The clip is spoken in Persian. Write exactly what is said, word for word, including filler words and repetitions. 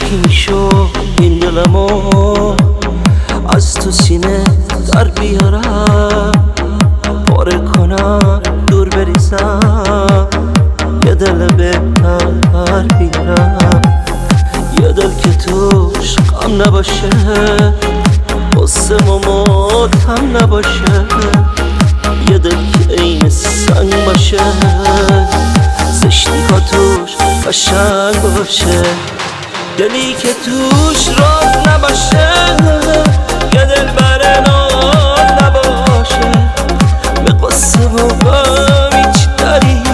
تشکین شو این دلمو از تو سینه در بیارم، پاره کنم دور بریزم، یه دل بهتر بیارم، یه دل که توش غم نباشه، قصه و ماتم نباشه، یه دل که این سنگ باشه، زشتی ها توش قشنگ باشه، دلی که توش راز نباشه، یه دل بر ناز نباشه، به قصه و غم هیچ دری